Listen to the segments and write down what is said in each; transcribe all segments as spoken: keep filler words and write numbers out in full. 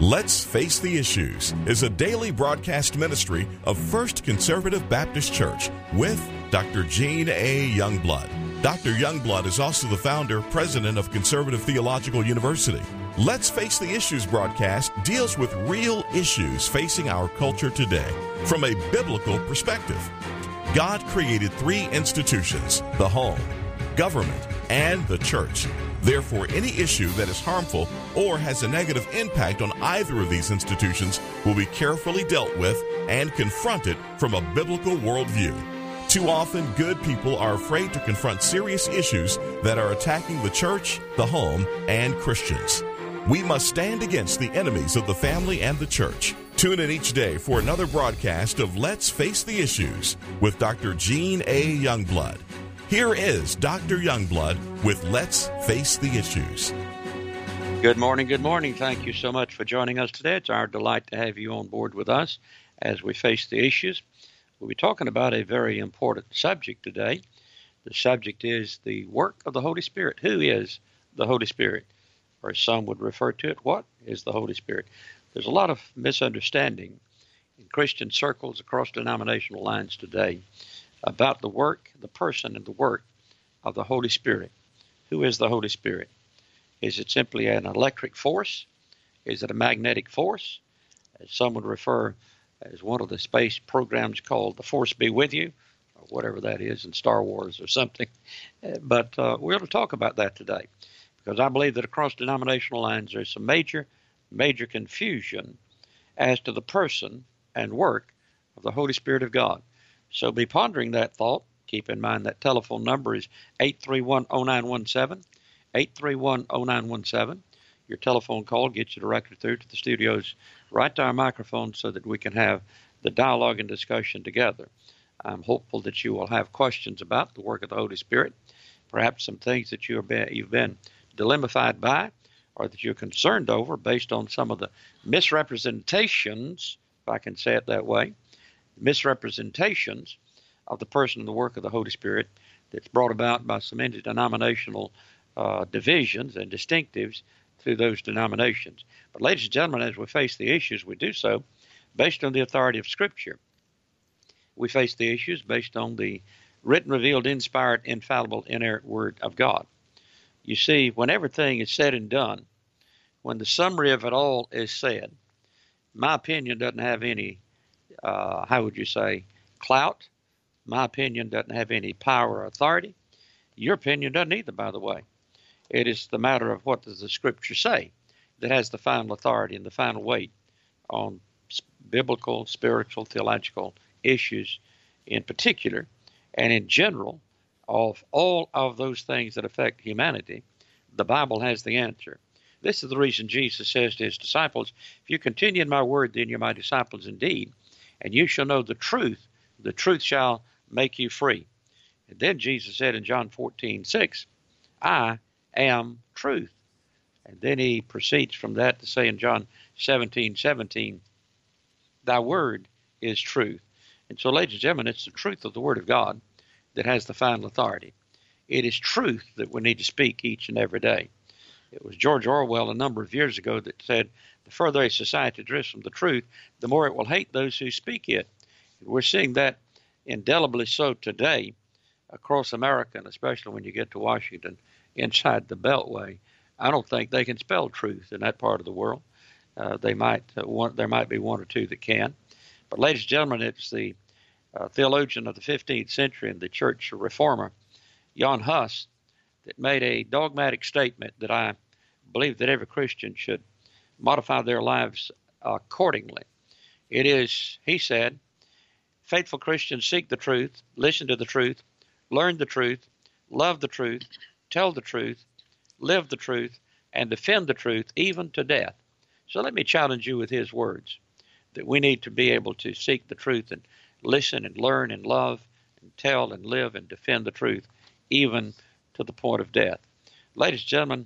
Let's Face the Issues is a daily broadcast ministry of First Conservative Baptist Church with Doctor Gene A. Youngblood. Doctor Youngblood is also the founder, president of Conservative Theological University. Let's Face the Issues broadcast deals with real issues facing our culture today from a biblical perspective. God created three institutions: the home, government, and the church. Therefore, any issue that is harmful or has a negative impact on either of these institutions will be carefully dealt with and confronted from a biblical worldview. Too often, good people are afraid to confront serious issues that are attacking the church, the home, and Christians. We must stand against the enemies of the family and the church. Tune in each day for another broadcast of Let's Face the Issues with Doctor Gene A. Youngblood. Here is Doctor Youngblood with Let's Face the Issues. Good morning, good morning. Thank you so much for joining us today. It's our delight to have you on board with us as we face the issues. We'll be talking about a very important subject today. The subject is the work of the Holy Spirit. Who is the Holy Spirit? Or as some would refer to it, what is the Holy Spirit? There's a lot of misunderstanding in Christian circles across denominational lines today about the work, the person, and the work of the Holy Spirit. Who is the Holy Spirit? Is it simply an electric force? Is it a magnetic force? As some would refer as one of the space programs called The Force Be With You, or whatever that is in Star Wars or something. But uh, we're going to talk about that today, because I believe that across denominational lines there's some major, major confusion as to the person and work of the Holy Spirit of God. So be pondering that thought. Keep in mind that telephone number is eight three one, oh nine one seven, eight three one, oh nine one seven. Your telephone call gets you directly through to the studios, right to our microphone, so that we can have the dialogue and discussion together. I'm hopeful that you will have questions about the work of the Holy Spirit, perhaps some things that you have been, you've been dilemmified by, or that you're concerned over based on some of the misrepresentations, if I can say it that way, misrepresentations of the person and the work of the Holy Spirit that's brought about by some interdenominational uh, divisions and distinctives through those denominations. But ladies and gentlemen, as we face the issues, we do so based on the authority of Scripture. We face the issues based on the written, revealed, inspired, infallible, inerrant Word of God. You see, when everything is said and done, when the summary of it all is said, my opinion doesn't have any Uh, how would you say, clout. My opinion doesn't have any power or authority. Your opinion doesn't either, by the way. It is the matter of what does the Scripture say that has the final authority and the final weight on biblical, spiritual, theological issues in particular, and in general, of all of those things that affect humanity. The Bible has the answer. This is the reason Jesus says to his disciples, if you continue in my word, then you're my disciples indeed. And you shall know the truth. The truth shall make you free. And then Jesus said in John fourteen six, I am truth. And then he proceeds from that to say in John seventeen seventeen, thy word is truth. And so, ladies and gentlemen, it's the truth of the Word of God that has the final authority. It is truth that we need to speak each and every day. It was George Orwell a number of years ago that said, the further a society drifts from the truth, the more it will hate those who speak it. And we're seeing that indelibly so today across America, and especially when you get to Washington, inside the Beltway. I don't think they can spell truth in that part of the world. Uh, they might, uh, one, there might be one or two that can. But ladies and gentlemen, it's the uh, theologian of the fifteenth century and the church reformer, Jan Hus, that made a dogmatic statement that I believe that every Christian should modify their lives accordingly. It is, he said, faithful Christians seek the truth, listen to the truth, learn the truth, love the truth, tell the truth, live the truth, and defend the truth even to death. So let me challenge you with his words, that we need to be able to seek the truth and listen and learn and love and tell and live and defend the truth even to the point of death. Ladies and gentlemen,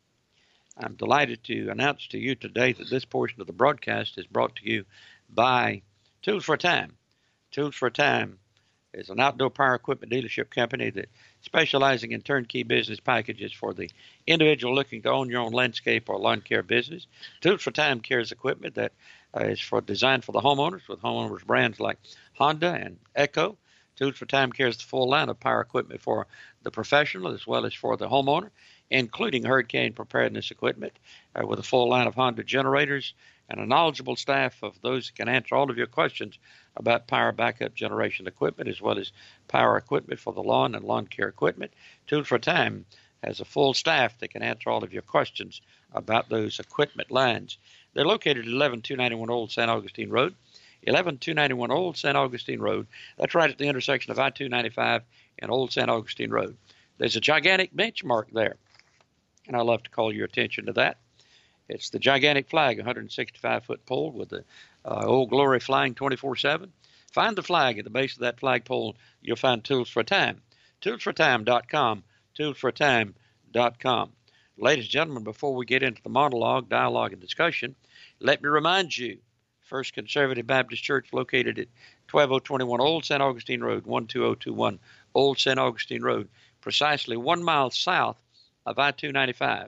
I'm delighted to announce to you today that this portion of the broadcast is brought to you by Tools for a Time. Tools for a Time is an outdoor power equipment dealership company that specializing in turnkey business packages for the individual looking to own your own landscape or lawn care business. Tools for Time carries equipment that uh, is for designed for the homeowners with homeowners brands like Honda and Echo. Tools for Time carries the full line of power equipment for the professional as well as for the homeowner, including hurricane preparedness equipment uh, with a full line of Honda generators and a knowledgeable staff of those that can answer all of your questions about power backup generation equipment as well as power equipment for the lawn and lawn care equipment. Tools for Time has a full staff that can answer all of your questions about those equipment lines. They're located at eleven two ninety-one Old Saint Augustine Road. eleven two ninety-one Old Saint Augustine Road. That's right at the intersection of I two ninety-five and Old Saint Augustine Road. There's a gigantic benchmark there, and I'd love to call your attention to that. It's the gigantic flag, one hundred sixty-five foot pole with the uh, Old Glory flying twenty-four seven. Find the flag at the base of that flagpole. You'll find Tools for Time. tools for time dot com. tools for time dot com. Ladies and gentlemen, before we get into the monologue, dialogue, and discussion, let me remind you, First Conservative Baptist Church located at twelve oh twenty-one Old Saint Augustine Road, one two oh two one Old Saint Augustine Road, precisely one mile south of I two ninety-five.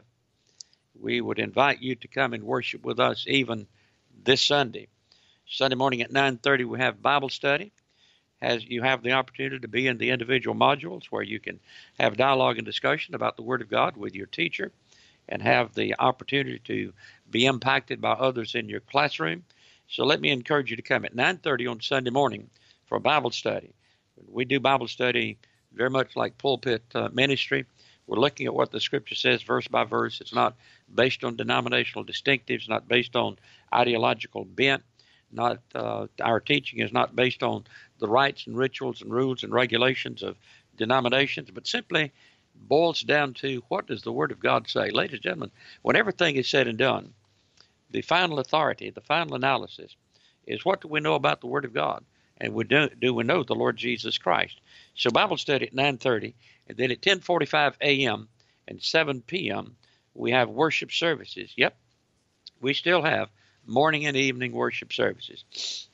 We would invite you to come and worship with us even this Sunday. Sunday morning at nine thirty, we have Bible study. As you have the opportunity to be in the individual modules where you can have dialogue and discussion about the Word of God with your teacher and have the opportunity to be impacted by others in your classroom. So let me encourage you to come at nine thirty on Sunday morning for Bible study. We do Bible study very much like pulpit uh, ministry. We're looking at what the Scripture says verse by verse. It's not based on denominational distinctives, not based on ideological bent. Not uh, our teaching is not based on the rites and rituals and rules and regulations of denominations, but simply boils down to what does the Word of God say. Ladies and gentlemen, when everything is said and done, the final authority, the final analysis is what do we know about the Word of God? And we do, do we know the Lord Jesus Christ? So Bible study at nine thirty, and then at ten forty-five a.m. and seven p.m. we have worship services. Yep, we still have morning and evening worship services.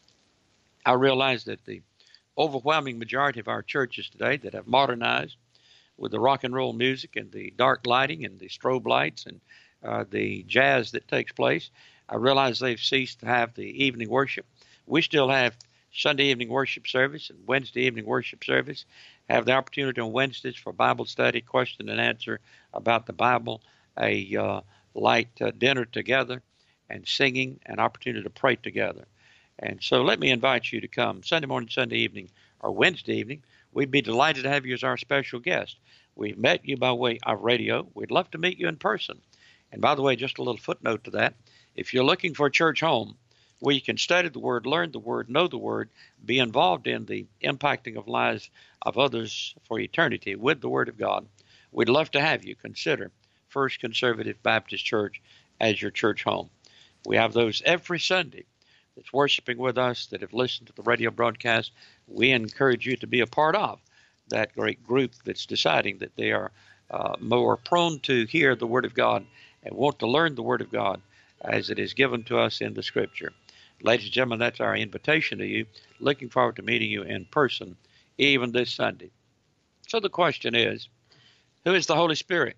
I realize that the overwhelming majority of our churches today that have modernized with the rock and roll music and the dark lighting and the strobe lights and uh, the jazz that takes place, I realize they've ceased to have the evening worship. We still have Sunday evening worship service and Wednesday evening worship service. Have the opportunity on Wednesdays for Bible study, question and answer about the Bible, a uh, light uh, dinner together, and singing, an opportunity to pray together. And so let me invite you to come Sunday morning, Sunday evening, or Wednesday evening. We'd be delighted to have you as our special guest. We've met you by way of radio. We'd love to meet you in person. And by the way, just a little footnote to that. If you're looking for a church home where you can study the Word, learn the Word, know the Word, be involved in the impacting of lives of others for eternity with the Word of God, we'd love to have you consider First Conservative Baptist Church as your church home. We have those every Sunday that's worshiping with us, that have listened to the radio broadcast. We encourage you to be a part of that great group that's deciding that they are uh, more prone to hear the Word of God and want to learn the Word of God as it is given to us in the Scripture. Ladies and gentlemen, that's our invitation to you. Looking forward to meeting you in person even this Sunday. So the question is, who is the Holy Spirit?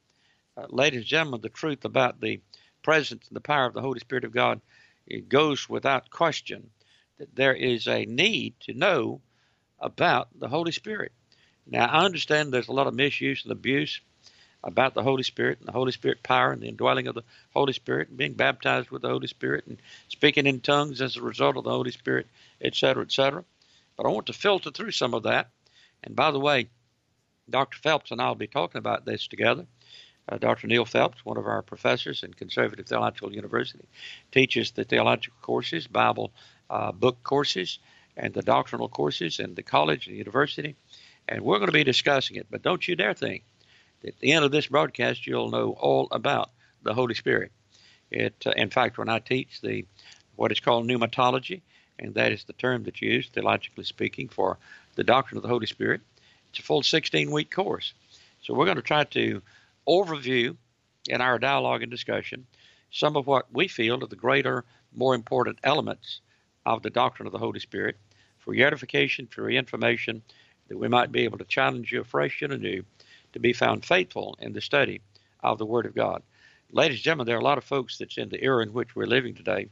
Uh, ladies and gentlemen, the truth about the presence and the power of the Holy Spirit of God, it goes without question that there is a need to know about the Holy Spirit. Now, I understand there's a lot of misuse and abuse about the Holy Spirit and the Holy Spirit power and the indwelling of the Holy Spirit and being baptized with the Holy Spirit and speaking in tongues as a result of the Holy Spirit, et cetera, et cetera. But I want to filter through some of that. And by the way, Doctor Phelps and I will be talking about this together. Uh, Doctor Neil Phelps, one of our professors in Conservative Theological University, teaches the theological courses, Bible uh, book courses, and the doctrinal courses in the college and university. And we're going to be discussing it. But don't you dare think that at the end of this broadcast you'll know all about the Holy Spirit. It, uh, in fact, when I teach the what is called pneumatology, and that is the term that's used, theologically speaking, for the doctrine of the Holy Spirit, it's a full sixteen-week course. So we're going to try to overview in our dialogue and discussion some of what we feel are the greater, more important elements of the doctrine of the Holy Spirit for your edification, for your information, that we might be able to challenge you afresh and anew to be found faithful in the study of the Word of God. Ladies and gentlemen, there are a lot of folks that's in the era in which we're living today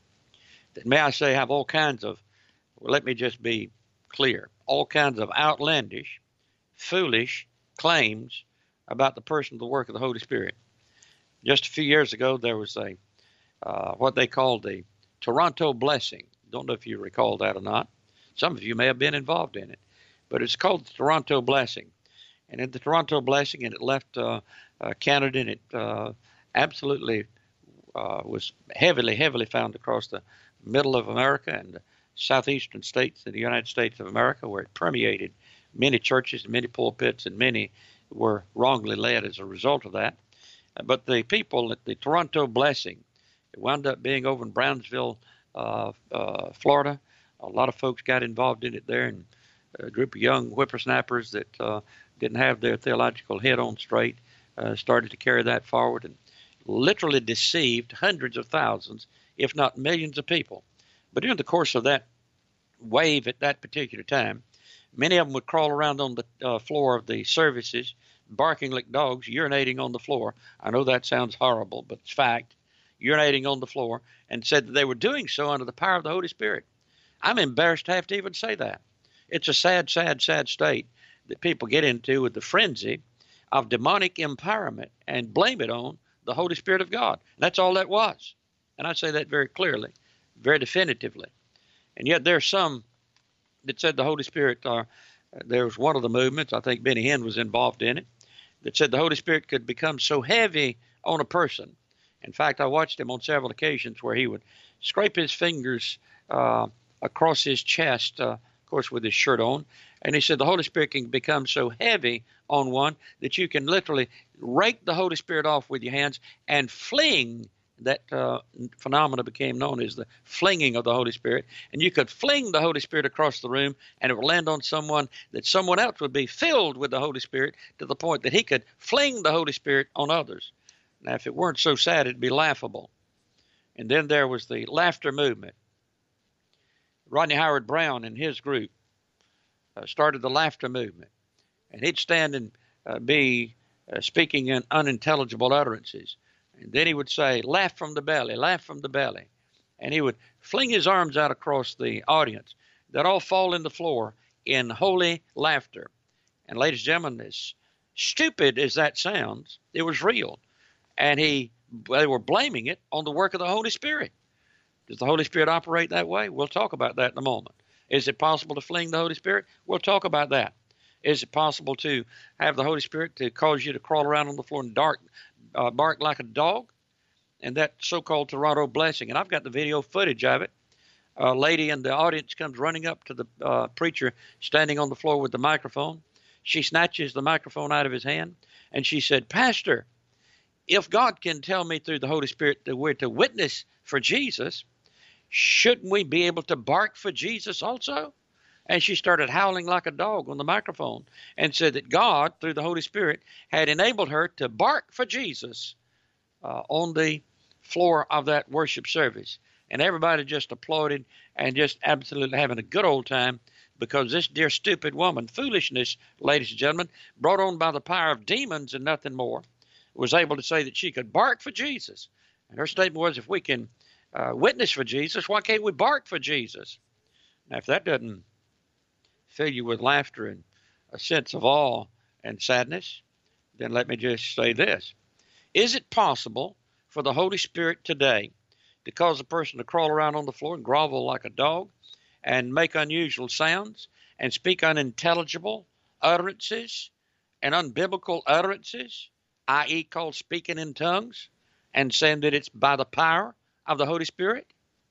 that, may I say, have all kinds of, well, let me just be clear, all kinds of outlandish, foolish claims about the person of the work of the Holy Spirit. Just a few years ago, there was a uh, what they called the Toronto Blessing. Don't know if you recall that or not. Some of you may have been involved in it, but it's called the Toronto Blessing. And in the Toronto Blessing, and it left uh, uh, Canada, and it uh, absolutely uh, was heavily, heavily found across the middle of America and the southeastern states of the United States of America, where it permeated many churches, many pulpits, and many were wrongly led as a result of that. But the people at the Toronto Blessing, it wound up being over in Brownsville, uh, uh, Florida. A lot of folks got involved in it there, and a group of young whippersnappers that uh, didn't have their theological head on straight uh, started to carry that forward and literally deceived hundreds of thousands, if not millions of people. But during the course of that wave at that particular time, many of them would crawl around on the uh, floor of the services, barking like dogs, urinating on the floor. I know that sounds horrible, but it's fact. Urinating on the floor, and said that they were doing so under the power of the Holy Spirit. I'm embarrassed to have to even say that. It's a sad, sad, sad state that people get into with the frenzy of demonic empowerment and blame it on the Holy Spirit of God. That's all that was. And I say that very clearly, very definitively. And yet there's some that said the Holy Spirit, uh, there was one of the movements, I think Benny Hinn was involved in it, that said the Holy Spirit could become so heavy on a person. In fact, I watched him on several occasions where he would scrape his fingers uh, across his chest, uh, of course, with his shirt on. And he said the Holy Spirit can become so heavy on one that you can literally rake the Holy Spirit off with your hands and fling. That uh, phenomena became known as the flinging of the Holy Spirit. And you could fling the Holy Spirit across the room, and it would land on someone that someone else would be filled with the Holy Spirit to the point that he could fling the Holy Spirit on others. Now, if it weren't so sad, it'd be laughable. And then there was the laughter movement. Rodney Howard Brown and his group uh, started the laughter movement. And he'd stand and uh, be uh, speaking in unintelligible utterances. And then he would say, laugh from the belly, laugh from the belly. And he would fling his arms out across the audience. They'd all fall in the floor in holy laughter. And ladies and gentlemen, as stupid as that sounds, it was real. And he, they were blaming it on the work of the Holy Spirit. Does the Holy Spirit operate that way? We'll talk about that in a moment. Is it possible to fling the Holy Spirit? We'll talk about that. Is it possible to have the Holy Spirit to cause you to crawl around on the floor and dark, uh, bark like a dog? And that so-called Toronto Blessing. And I've got the video footage of it. A lady in the audience comes running up to the uh, preacher standing on the floor with the microphone. She snatches the microphone out of his hand, and she said, Pastor, if God can tell me through the Holy Spirit that we're to witness for Jesus, shouldn't we be able to bark for Jesus also? And she started howling like a dog on the microphone and said that God, through the Holy Spirit, had enabled her to bark for Jesus uh, on the floor of that worship service. And everybody just applauded and just absolutely having a good old time because this dear stupid woman, foolishness, ladies and gentlemen, brought on by the power of demons and nothing more, was able to say that she could bark for Jesus. And her statement was, if we can uh, witness for Jesus, why can't we bark for Jesus? Now, if that doesn't fill you with laughter and a sense of awe and sadness, then let me just say this. Is it possible for the Holy Spirit today to cause a person to crawl around on the floor and grovel like a dog and make unusual sounds and speak unintelligible utterances and unbiblical utterances, that is called speaking in tongues, and saying that it's by the power of the Holy Spirit?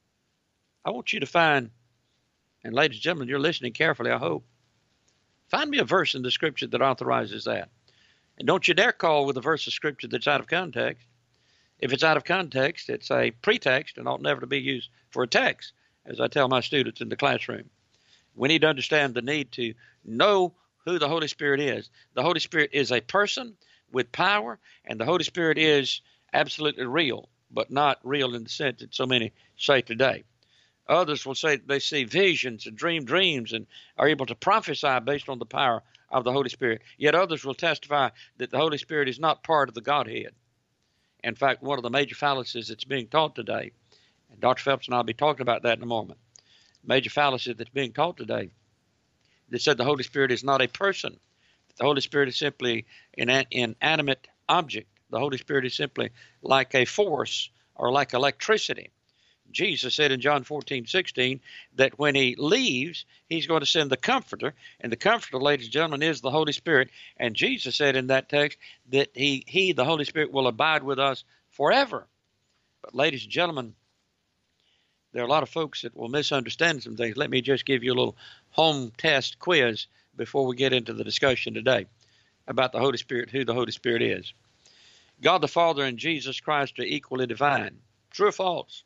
I want you to find, and ladies and gentlemen, you're listening carefully, I hope. Find me a verse in the Scripture that authorizes that. And don't you dare call with a verse of Scripture that's out of context. If it's out of context, it's a pretext and ought never to be used for a text, as I tell my students in the classroom. We need to understand the need to know who the Holy Spirit is. The Holy Spirit is a person with power, and the Holy Spirit is absolutely real, but not real in the sense that so many say today. Others will say they see visions and dream dreams and are able to prophesy based on the power of the Holy Spirit. Yet others will testify that the Holy Spirit is not part of the Godhead. In fact, one of the major fallacies that's being taught today, and Doctor Phelps and I will be talking about that in a moment, major fallacy that's being taught today, that said the Holy Spirit is not a person. The Holy Spirit is simply an inanimate object. The Holy Spirit is simply like a force or like electricity. Jesus said in John fourteen sixteen that when he leaves, he's going to send the Comforter. And the Comforter, ladies and gentlemen, is the Holy Spirit. And Jesus said in that text that he, he, the Holy Spirit, will abide with us forever. But ladies and gentlemen, there are a lot of folks that will misunderstand some things. Let me just give you a little home test quiz before we get into the discussion today about the Holy Spirit, who the Holy Spirit is. God the Father and Jesus Christ are equally divine. True or false?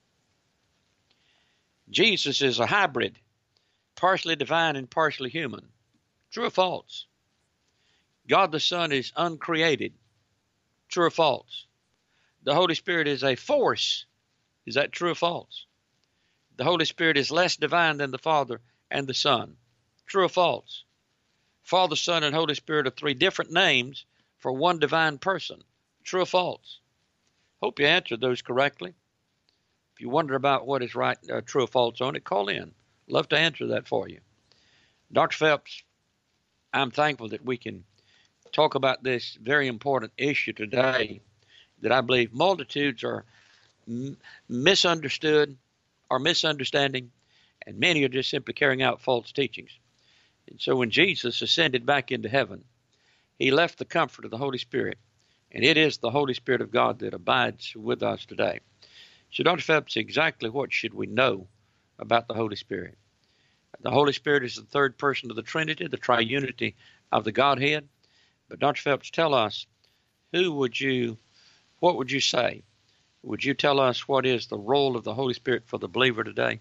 Jesus is a hybrid, partially divine and partially human. True or false? God the Son is uncreated. True or false? The Holy Spirit is a force. Is that true or false? The Holy Spirit is less divine than the Father and the Son. True or false? Father, Son, and Holy Spirit are three different names for one divine person. True or false? Hope you answered those correctly. If you wonder about what is right, uh, true or false on it, call in. Love to answer that for you. Doctor Phelps, I'm thankful that we can talk about this very important issue today that I believe multitudes are m- misunderstood or misunderstanding, and many are just simply carrying out false teachings. And so when Jesus ascended back into heaven, he left the comfort of the Holy Spirit, and it is the Holy Spirit of God that abides with us today. So, Doctor Phelps, exactly what should we know about the Holy Spirit? The Holy Spirit is the third person of the Trinity, the triunity of the Godhead. But Doctor Phelps, tell us, who would you, what would you say? Would you tell us what is the role of the Holy Spirit for the believer today?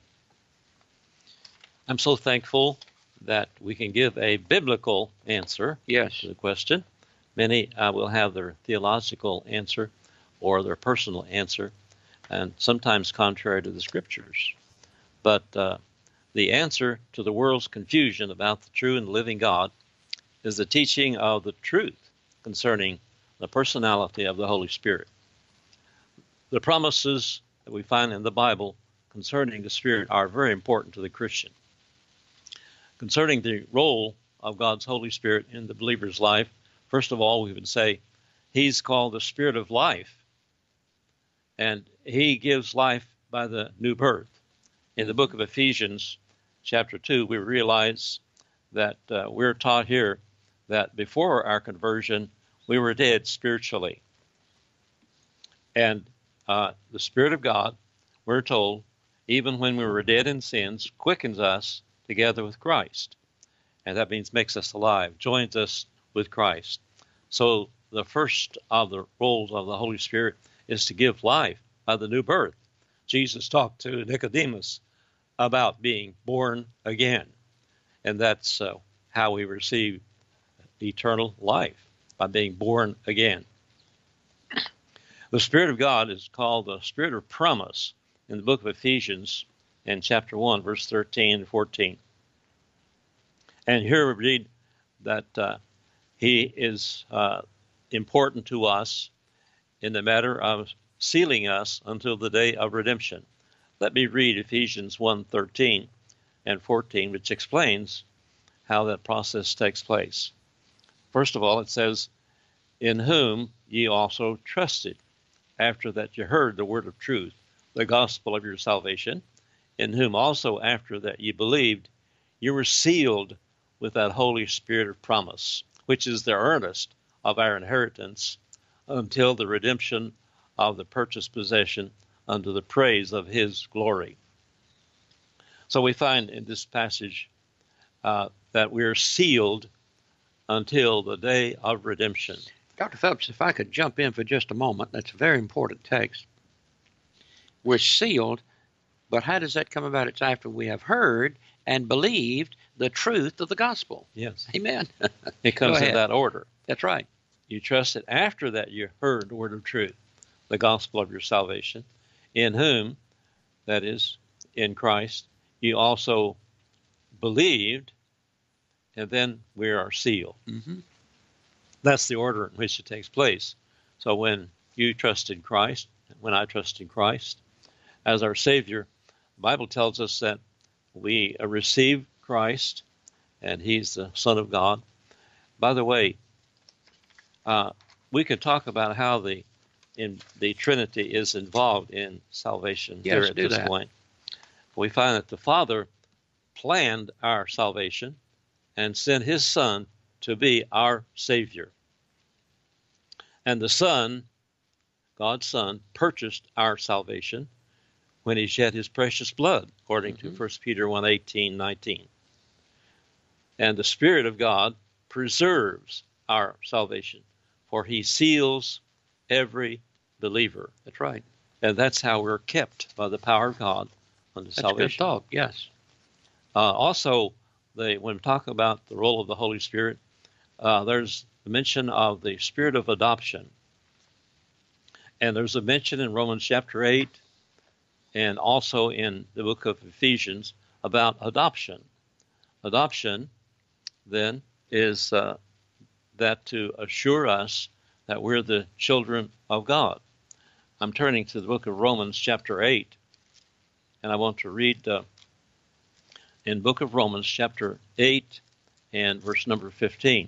I'm so thankful that we can give a biblical answer yes. to the question. Many uh, will have their theological answer or their personal answer, and sometimes contrary to the Scriptures. But uh, the answer to the world's confusion about the true and living God is the teaching of the truth concerning the personality of the Holy Spirit. The promises that we find in the Bible concerning the Spirit are very important to the Christian. Concerning the role of God's Holy Spirit in the believer's life, first of all, we would say he's called the Spirit of life, and he gives life by the new birth. In the book of Ephesians, chapter two, we realize that uh, we're taught here that before our conversion, we were dead spiritually. And uh, the Spirit of God, we're told, even when we were dead in sins, quickens us together with Christ. And that means makes us alive, joins us with Christ. So the first of the roles of the Holy Spirit is to give life by the new birth. Jesus talked to Nicodemus about being born again. And that's uh, how we receive eternal life, by being born again. The Spirit of God is called the Spirit of promise in the book of Ephesians in chapter one, verse thirteen and fourteen. And here we read that uh, he is uh, important to us in the matter of sealing us until the day of redemption. Let me read Ephesians one, thirteen and fourteen, which explains how that process takes place. First of all, it says, in whom ye also trusted, after that ye heard the word of truth, the gospel of your salvation, in whom also after that ye believed, you were sealed with that Holy Spirit of promise, which is the earnest of our inheritance until the redemption of the purchased possession unto the praise of his glory. So we find in this passage uh, that we are sealed until the day of redemption. Doctor Phelps, if I could jump in for just a moment, that's a very important text. We're sealed, but how does that come about? It's after we have heard and believed the truth of the gospel. Yes. Amen. It comes in that order. That's right. You trusted after that you heard the word of truth, the gospel of your salvation, in whom, that is, in Christ, you also believed, and then we are sealed. Mm-hmm. That's the order in which it takes place. So when you trust in Christ, when I trust in Christ as our Savior, the Bible tells us that we receive Christ, and He's the Son of God. By the way, uh, we could talk about how the in the Trinity is involved in salvation Yes, here at do this that. point. We find that the Father planned our salvation and sent His Son to be our Savior. And the Son, God's Son, purchased our salvation when He shed His precious blood, according Mm-hmm. to First Peter one, eighteen, nineteen. And the Spirit of God preserves our salvation, for He seals every believer. That's right. And that's how we're kept by the power of God unto That's salvation. good talk. Yes. Uh, also, the, when we talk about the role of the Holy Spirit, uh, there's a mention of the spirit of adoption. And there's a mention in Romans chapter eight and also in the book of Ephesians about adoption. Adoption, then, is uh, that to assure us that we're the children of God. I'm turning to the book of Romans chapter eight, and I want to read uh, in book of Romans chapter eight and verse number fifteen.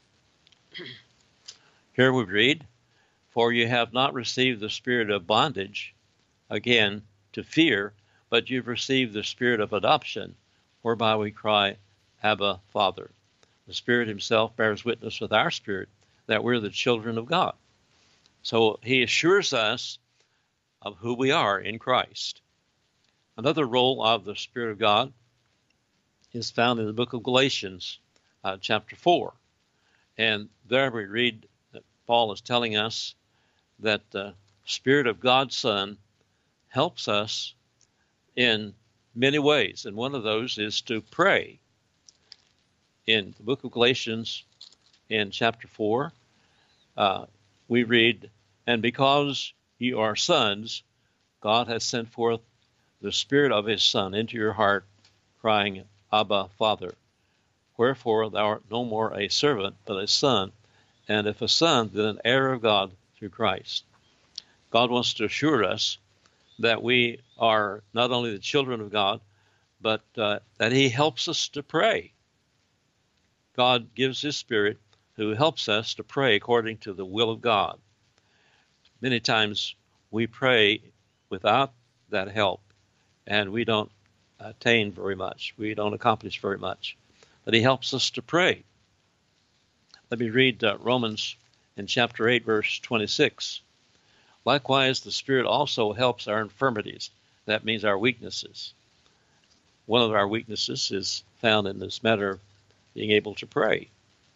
Here we read, "For you have not received the spirit of bondage, again, to fear, but you've received the spirit of adoption, whereby we cry, Abba, Father." The Spirit Himself bears witness with our spirit that we're the children of God. So He assures us of who we are in Christ. Another role of the Spirit of God is found in the book of Galatians, uh, chapter four. And there we read that Paul is telling us that the Spirit of God's Son helps us in many ways. And one of those is to pray. In the book of Galatians, in chapter four, uh, we read, "And because you are sons, God has sent forth the Spirit of His Son into your heart, crying, Abba, Father. Wherefore thou art no more a servant, but a son, and if a son, then an heir of God through Christ." God wants to assure us that we are not only the children of God, but uh, that He helps us to pray. God gives His Spirit who helps us to pray according to the will of God. Many times we pray without that help, and we don't attain very much. We don't accomplish very much. But He helps us to pray. Let me read uh, Romans in chapter eight, verse twenty-six. "Likewise, the Spirit also helps our infirmities." That means our weaknesses. One of our weaknesses is found in this matter of being able to pray.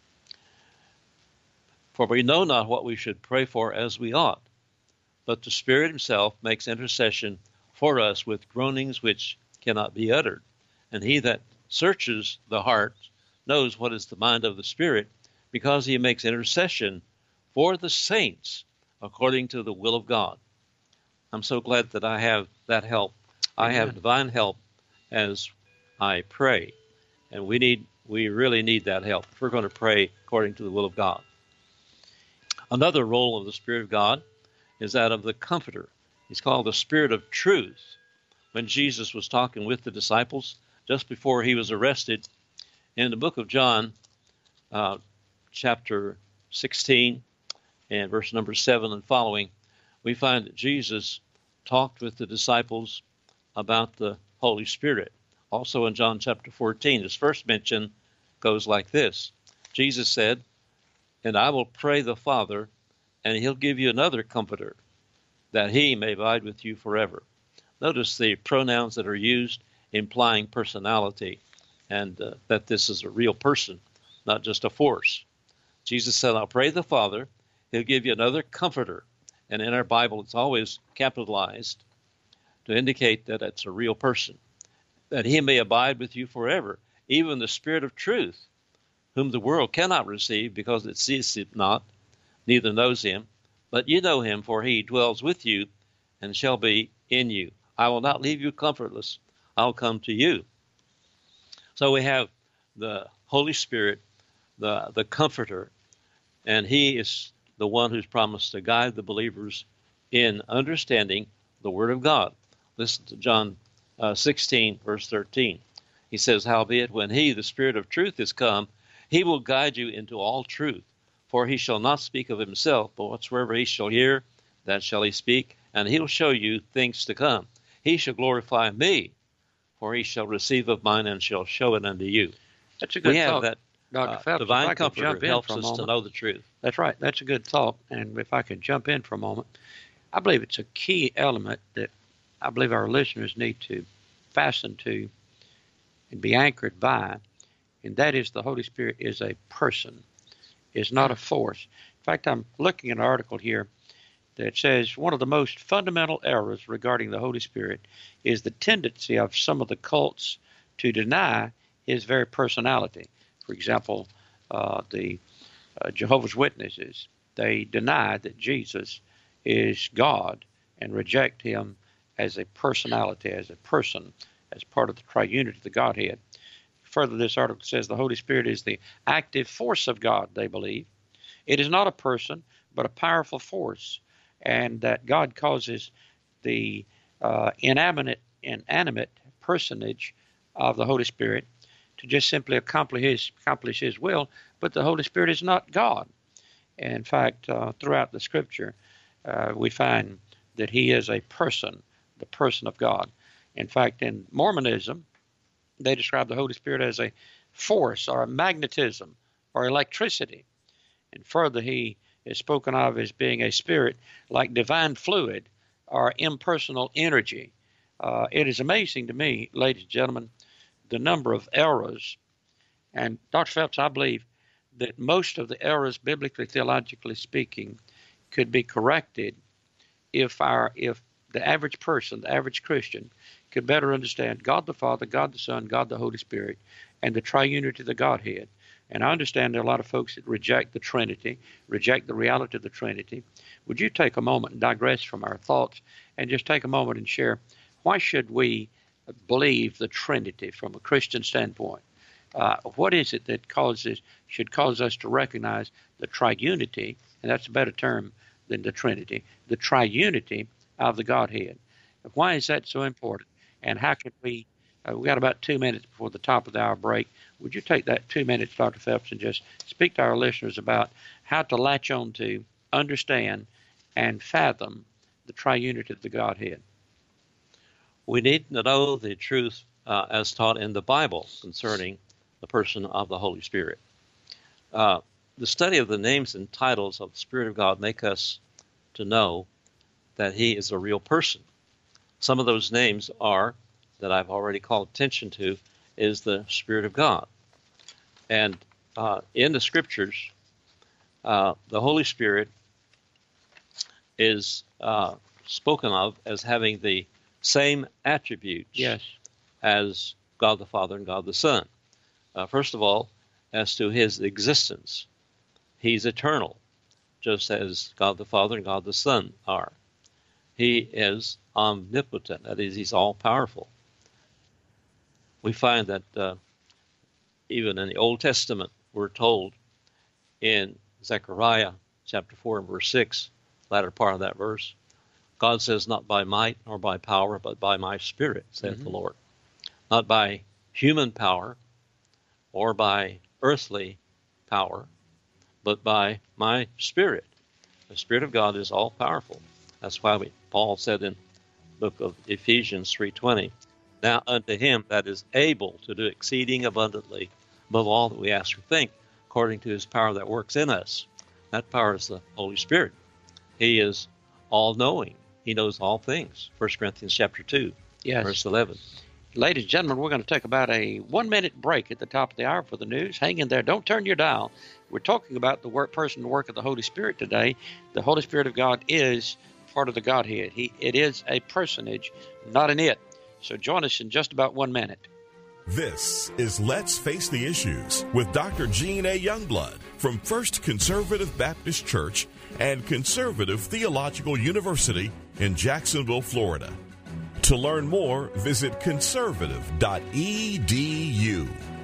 "For we know not what we should pray for as we ought, but the Spirit Himself makes intercession for us with groanings which cannot be uttered. And He that searches the heart knows what is the mind of the Spirit, because He makes intercession for the saints according to the will of God." I'm so glad that I have that help. I have divine help as I pray. And we need, we really need that help if we're going to pray according to the will of God. Another role of the Spirit of God is that of the Comforter. He's called the Spirit of Truth. When Jesus was talking with the disciples just before He was arrested, in the book of John, uh, chapter sixteen, and verse number seven and following, we find that Jesus talked with the disciples about the Holy Spirit. Also in John chapter fourteen, His first mention goes like this. Jesus said, "And I will pray the Father, and He'll give you another Comforter, that He may abide with you forever." Notice the pronouns that are used implying personality, and uh, that this is a real person, not just a force. Jesus said, "I'll pray the Father, He'll give you another Comforter." And in our Bible, it's always capitalized to indicate that it's a real person, that He may abide with you forever, even the Spirit of truth, whom the world cannot receive because it sees Him not, neither knows Him. But you know Him, for He dwells with you and shall be in you. I will not leave you comfortless. I'll come to you. So we have the Holy Spirit, the, the Comforter, and he is the one who's promised to guide the believers in understanding the Word of God. Listen to John uh, sixteen, verse thirteen. He says, howbeit, when he, the Spirit of truth, is come, he will guide you into all truth. For he shall not speak of himself, but whatsoever he shall hear, that shall he speak, and he will show you things to come. He shall glorify me, for he shall receive of mine and shall show it unto you. That's a good we thought. have that Doctor uh, Phelps, divine comforter helps us to know the truth. That's right. That's a good thought. And if I could jump in for a moment, I believe it's a key element that I believe our listeners need to fasten to and be anchored by, and that is the Holy Spirit is a person, is not a force. In fact, I'm looking at an article here that says one of the most fundamental errors regarding the Holy Spirit is the tendency of some of the cults to deny his very personality. For example, uh, the uh, Jehovah's Witnesses, they deny that Jesus is God and reject him as a personality, as a person, as part of the triunity of the Godhead. Further, this article says the Holy Spirit is the active force of God, they believe. It is not a person, but a powerful force, and that God causes the uh, inanimate, inanimate personage of the Holy Spirit to just simply accomplish his, accomplish his will, but the Holy Spirit is not God. In fact, uh, throughout the Scripture, uh, we find that he is a person, the person of God. In fact, in Mormonism, they describe the Holy Spirit as a force or a magnetism or electricity. And further, he is spoken of as being a spirit like divine fluid or impersonal energy. Uh, it is amazing to me, ladies and gentlemen, the number of errors. And Doctor Phelps, I believe that most of the errors, biblically, theologically speaking, could be corrected if our if the average person, the average Christian, could better understand God the Father, God the Son, God the Holy Spirit, and the triunity of the Godhead. And I understand there are a lot of folks that reject the Trinity, reject the reality of the Trinity. Would you take a moment and digress from our thoughts and just take a moment and share, why should we believe the Trinity from a Christian standpoint? Uh, what is it that causes should cause us to recognize the triunity, and that's a better term than the Trinity, the triunity of the Godhead? Why is that so important? And how can we, uh, we got about two minutes before the top of the hour break. Would you take that two minutes, Doctor Phelps, and just speak to our listeners about how to latch on to, understand, and fathom the triunity of the Godhead? We need to know the truth uh, as taught in the Bible concerning the person of the Holy Spirit. Uh, the study of the names and titles of the Spirit of God make us to know that he is a real person. Some of those names are, that I've already called attention to, is the Spirit of God. And uh, in the Scriptures, uh, the Holy Spirit is uh, spoken of as having the same attributes yes. as God the Father and God the Son. Uh, first of all, as to his existence, he's eternal, just as God the Father and God the Son are. He is omnipotent, that is, he's all-powerful. We find that uh, even in the Old Testament, we're told in Zechariah chapter four and verse six, latter part of that verse, God says, not by might nor by power, but by my Spirit, saith mm-hmm. the Lord. Not by human power or by earthly power, but by my Spirit. The Spirit of God is all-powerful. That's why we, Paul said in the book of Ephesians three twenty, now unto him that is able to do exceeding abundantly above all that we ask or think, according to his power that works in us. That power is the Holy Spirit. He is all-knowing. He knows all things. First Corinthians chapter two, yes. verse eleven. Ladies and gentlemen, we're going to take about a one-minute break at the top of the hour for the news. Hang in there. Don't turn your dial. We're talking about the work, person and work of the Holy Spirit today. The Holy Spirit of God is part of the Godhead. He, it is a personage, not an it. So join us in just about one minute. This is Let's Face the Issues with Doctor Gene A. Youngblood from First Conservative Baptist Church and Conservative Theological University in Jacksonville, Florida. To learn more, visit conservative dot e d u.